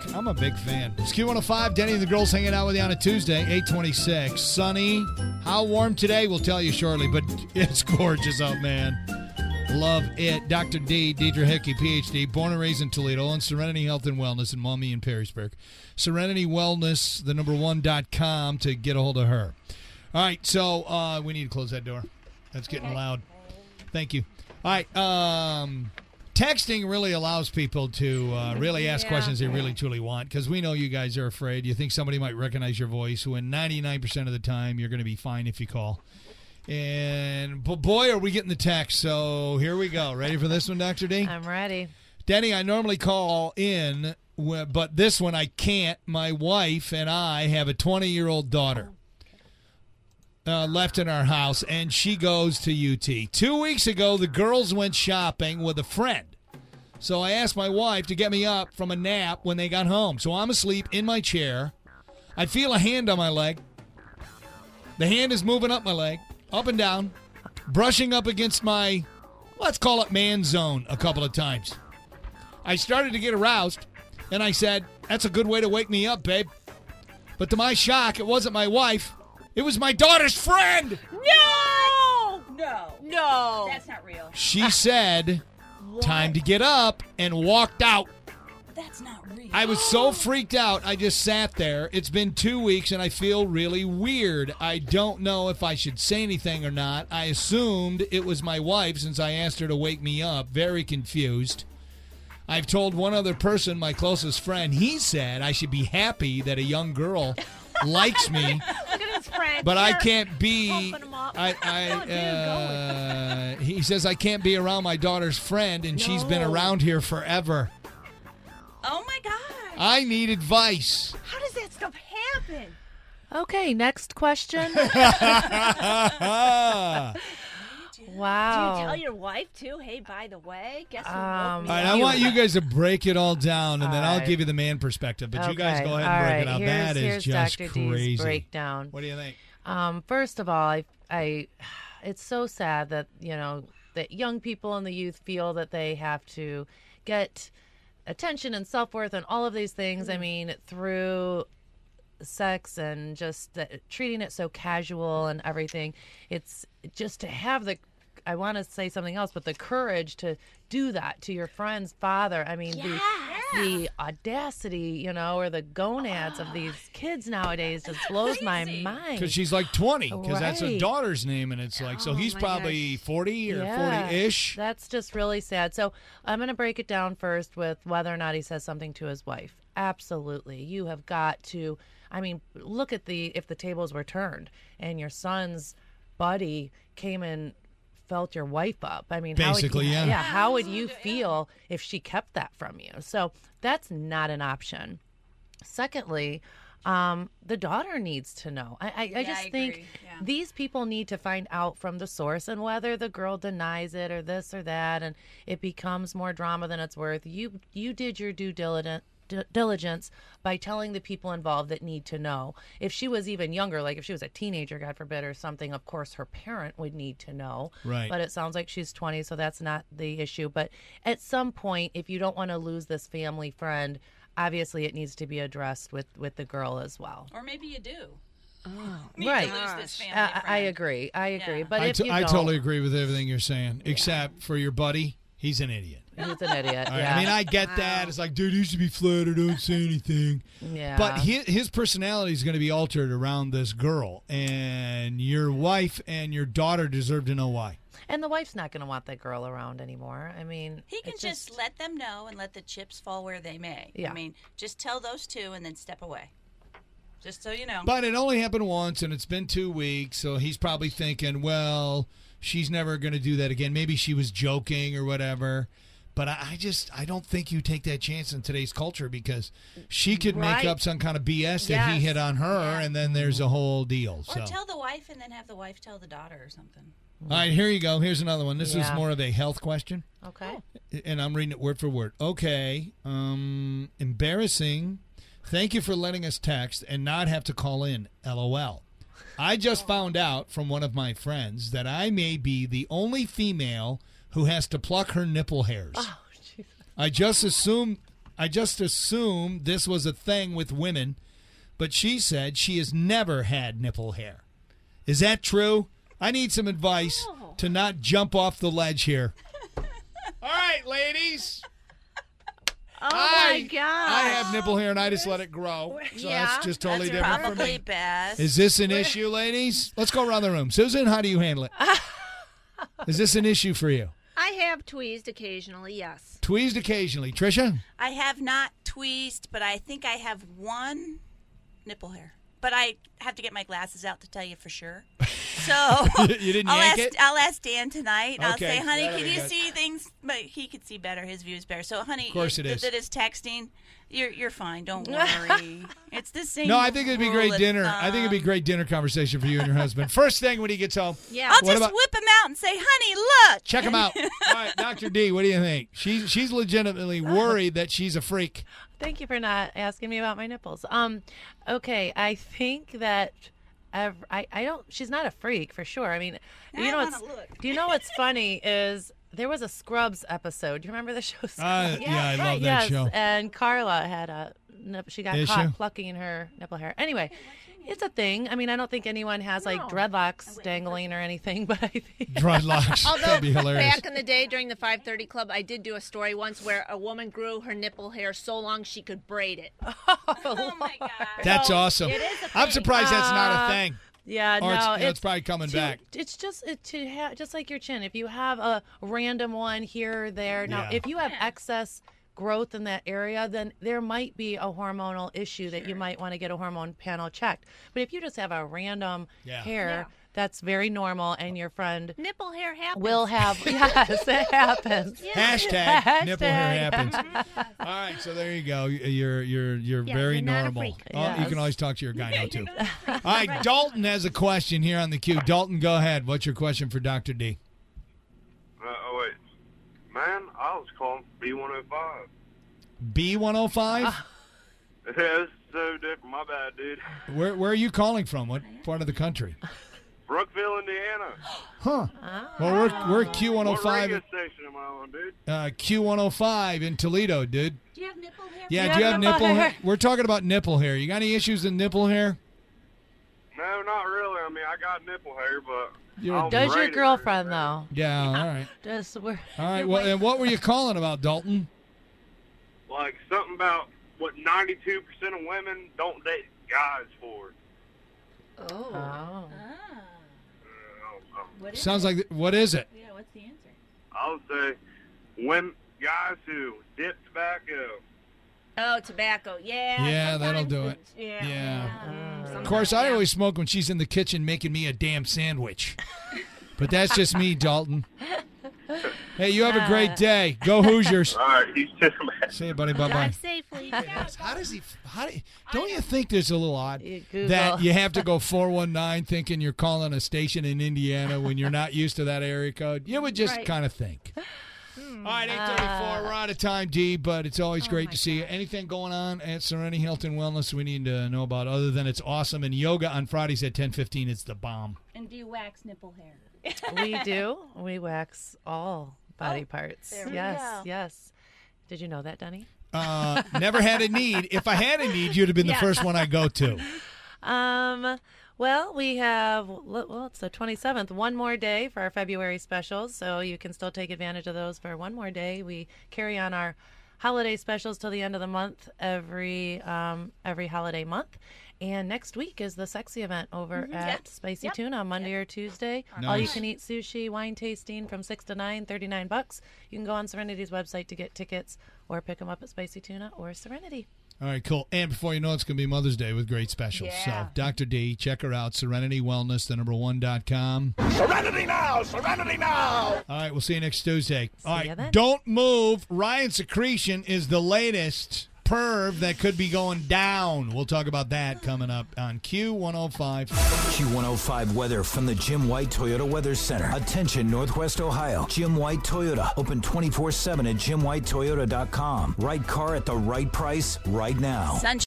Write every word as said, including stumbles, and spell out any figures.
music. I'm a big fan. It's Q one oh five. Denny and the girls hanging out with you on a Tuesday, eight twenty-six. Sunny. How warm today? We'll tell you shortly, but it's gorgeous out, man. Love it. Doctor D, Deidre Hickey, P H D, born and raised in Toledo, and Serenity Health and Wellness in Maumee and Perrysburg. Serenity Wellness, the number one dot com to get a hold of her. All right, so uh, we need to close that door. That's getting okay. loud. Thank you. All right, um, texting really allows people to uh, really ask yeah. questions they really truly want, because we know you guys are afraid. You think somebody might recognize your voice, when ninety-nine percent of the time you're going to be fine if you call. And but boy, are we getting the text. So here we go. Ready for this one, Doctor D? I'm ready. Denny, I normally call in, but this one I can't. My wife and I have a twenty-year-old daughter uh, left in our house, and she goes to U T. Two weeks ago, the girls went shopping with a friend. So I asked my wife to get me up from a nap when they got home. So I'm asleep in my chair. I feel a hand on my leg. The hand is moving up my leg. Up and down, brushing up against my, let's call it man zone, a couple of times. I started to get aroused, and I said, that's a good way to wake me up, babe. But to my shock, it wasn't my wife. It was my daughter's friend. No! No. No. That's not real. She said, time to get up, and walked out. That's not real. I was so freaked out, I just sat there. It's been two weeks, and I feel really weird. I don't know if I should say anything or not. I assumed it was my wife since I asked her to wake me up. Very confused. I've told one other person, my closest friend. He said I should be happy that a young girl likes me. Look at his friend. But I can't be. I. I uh, he says I can't be around my daughter's friend, and no. she's been around here forever. Oh, my God. I need advice. How does that stuff happen? Okay, next question. Wow. Do you tell your wife, too? Hey, by the way, guess who Um, woke me All right, up? I want you guys to break it all down, and All then I'll right. give you the man perspective. But okay. you guys go ahead all and break right. it out. Here's, That is here's just Doctor crazy. D's breakdown. What do you think? Um, first of all, I, I, it's so sad that, you know, that young people and the youth feel that they have to get attention and self-worth and all of these things. I mean, through sex and just uh, treating it so casual and everything. It's just to have the, I want to say something else, but the courage to do that to your friend's father. I mean, Yes. the, the audacity, you know, or the gonads of these kids nowadays just blows my Crazy. mind. Because she's like twenty, because that's her Right. daughter's name, and it's like, so Oh, he's my probably gosh. forty or Yeah, forty-ish. That's just really sad. So I'm going to break it down first with whether or not he says something to his wife. Absolutely. You have got to, I mean, look at the, if the tables were turned and your son's buddy came and felt your wife up. I mean, Basically, how would you, yeah. Yeah. How would you feel if she kept that from you? So that's not an option. Secondly, um, the daughter needs to know. I, I, I Yeah, just I think agree. Yeah. these people need to find out from the source, and whether the girl denies it or this or that, and it becomes more drama than it's worth. You you did your due diligence. diligence by telling the people involved that need to know. If she was even younger, like if she was a teenager, God forbid, or something, of course her parent would need to know. Right. But it sounds like she's twenty, so that's not the issue. But at some point, if you don't want to lose this family friend, obviously it needs to be addressed with, with the girl as well. Or maybe you do. Oh, Need right. to lose this family Uh, I friend. agree. I agree. Yeah. But I, if t- you I don't, totally agree with everything you're saying, except for your buddy, he's an idiot. he's an idiot. All right, Yeah. I mean, I get that. It's like, dude, you should be flattered. Don't say anything. yeah. But his, his personality is going to be altered around this girl, and your wife and your daughter deserve to know why. And the wife's not going to want that girl around anymore. I mean, He can it's just, let them know and let the chips fall where they may. Yeah. I mean, just tell those two and then step away. Just so you know. But it only happened once, and it's been two weeks, so he's probably thinking, well, she's never going to do that again. Maybe she was joking or whatever. But I, I just, I don't think you take that chance in today's culture, because she could make Right. up some kind of B S that he Yes. hit on her, Yeah. and then there's a whole deal. Or So. tell the wife and then have the wife tell the daughter or something. All right, here you go. Here's another one. This is Yeah. more of a health question. Okay. And I'm reading it word for word. Okay. Um, embarrassing. Thank you for letting us text and not have to call in. LOL. I just found out from one of my friends that I may be the only female who has to pluck her nipple hairs. Oh, Jesus. I just assumed I just assumed this was a thing with women, but she said she has never had nipple hair. Is that true? I need some advice Oh. to not jump off the ledge here. All right, ladies. Oh I, my god! I have nipple hair and I just let it grow. So Yeah. that's just totally That's different for probably me. best. Is this an issue, ladies? Let's go around the room. Susan, how do you handle it? Is this an issue for you? I have tweezed occasionally. Yes. Tweezed occasionally. Trisha? I have not tweezed, but I think I have one nipple hair. But I have to get my glasses out to tell you for sure. So You didn't I'll yank ask, it? I'll ask Dan tonight. I'll Okay, say, honey, that'll can be you good. see things? But he could see better. His view is better. So, honey, Of course it th- is. that is texting. You're you're fine. Don't worry. It's the same. No, I think it'd be rule great of dinner. I think it'd be thumb. great dinner conversation for you and your husband. First thing when he gets home. Yeah. I'll What just about- whip him out and say, honey, look. Check him out. All right, Doctor D, what do you think? She's she's legitimately worried that she's a freak. Thank you for not asking me about my nipples. Um, okay, I think that ev- I I don't. She's not a freak for sure. I mean, I you know wanna what's look. do you know what's funny is there was a Scrubs episode. Do you remember the show Scrubs? Uh, yeah, I love that yes, show. and Carla had a nip, she got Issue? caught plucking her nipple hair. Anyway, it's a thing. I mean, I don't think anyone has like No. dreadlocks dangling or anything, but I think Dreadlocks. Although That'd be hilarious. back in the day during the five thirty Club, I did do a story once where a woman grew her nipple hair so long she could braid it. Oh, my God. That's So, awesome. it is a I'm thing. surprised that's not a Uh, thing. yeah, Or no, it's, you know, it's probably coming to- back. It's just it, to have just like your chin. If you have a random one here or there, now Yeah. if you have excess growth in that area, then there might be a hormonal issue that you might want to get a hormone panel checked. But if you just have a random Yeah. hair, Yeah. that's very normal, and your friend Nipple hair happens. will have yes, it happens. Hashtag, nipple hair Hashtag. happens. All right, so there you go. You're you're you're Yeah, very you're not a normal. freak. Oh, you Yes. can always talk to your gyno too. All right, Dalton has a question here on the queue. Dalton, go ahead. What's your question for Doctor D? Uh, oh, wait. Man, I was calling B one oh five. B one oh five? Yeah, this is so different. My bad, dude. Where where are you calling from? What part of the country? Brookville, Indiana. Huh. Well, we're we're Q one oh What radio five station am I on, dude? uh, Q one oh five in Toledo, dude. Do you have nipple hair? Yeah, You do you have have nipple nipple hair? hair? We're talking about nipple hair. You got any issues with nipple hair? No, not really. I mean, I got nipple hair, but You're- I'll Does your braid it. girlfriend though? Yeah, all right. Does we're All right. Well, and what were you calling about, Dalton? Like something about what ninety-two percent of women don't date guys for. Oh. oh. Ah. Uh, um, What is Sounds like what is it? Yeah, what's the answer? I would say women, guys who dip tobacco. Oh, tobacco. Yeah. Yeah, that'll sometimes do it's- Yeah. Yeah. Mm, Of course, I yeah. always smoke when she's in the kitchen making me a damn sandwich. But that's just me, Dalton. Hey, you have a great day. Go Hoosiers. All right, he's just man. See you, buddy. Bye bye. Drive safely. How does he? How do, don't you think there's a little odd You Google. that you have to go four one nine thinking you're calling a station in Indiana when you're not used to that area code? You would just Right. kind of think. All right, eight thirty-four. We're out of time, D, but it's always great to see you. Anything going on at Serenity Health and Wellness we need to know about other than it's awesome? And yoga on Fridays at ten fifteen. It's the bomb. And do you wax nipple hair? We do. We wax all body parts. there we yes, go. yes. Did you know that, Denny? Uh, never had a need. If I had a need, you'd have been the Yeah. first one I go to. Um, well, we have, well, it's the twenty-seventh, one more day for our February specials, so you can still take advantage of those for one more day. We carry on our holiday specials till the end of the month, every um, every holiday month. And next week is the sexy event over at Yep. Spicy Yep. Tuna, Monday or Tuesday. Nice. All you can eat sushi, wine tasting from six to nine, thirty-nine bucks. You can go on Serenity's website to get tickets or pick them up at Spicy Tuna or Serenity. All right, cool. And before you know it, it's going to be Mother's Day with great specials. Yeah. So, Doctor D, check her out, Serenity Wellness, the number one dot com. Serenity now! Serenity now! All right, we'll see you next Tuesday. All ya right, then. don't move. Ryan Secretion is the latest perv that could be going down. We'll talk about that coming up on Q one oh five. Q one oh five weather from the Jim White Toyota Weather Center. Attention, Northwest Ohio. Jim White Toyota. Open twenty-four seven at jim white toyota dot com. Right car at the right price right now. Sunshine.